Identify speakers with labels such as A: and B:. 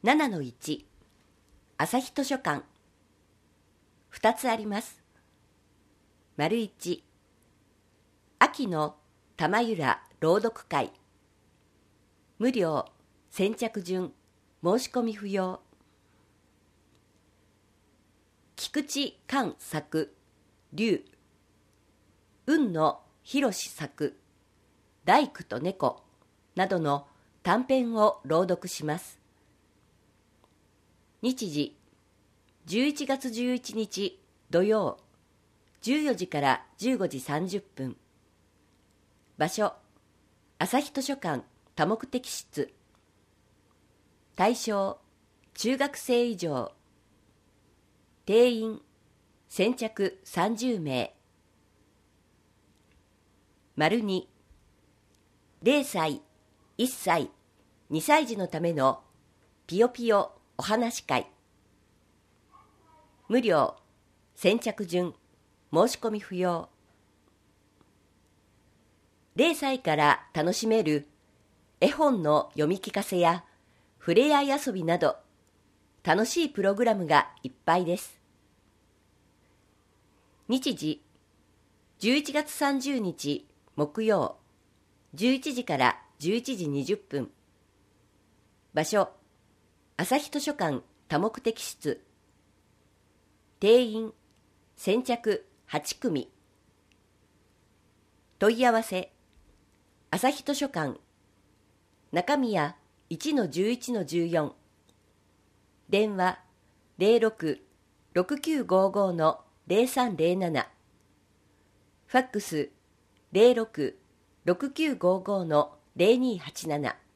A: 7-1 朝日図書館2つあります。丸1秋の玉浦朗読会無料先着順申し込み不要。菊池寛作龍雲野博作大工と猫などの短編を朗読します。日時11月11日土曜14時から15時30分。場所朝日図書館多目的室。対象中学生以上。定員先着30名。丸2 0歳、1歳、2歳児のためのぴよぴよお話会無料先着順申し込み不要。0歳から楽しめる絵本の読み聞かせやふれあい遊びなど楽しいプログラムがいっぱいです。日時11月30日木曜11時から11時20分。場所朝日図書館多目的室。定員先着8組。問い合わせ朝日図書館中宮 1-11-14 電話06-6955-0307ファックス06-6955-0287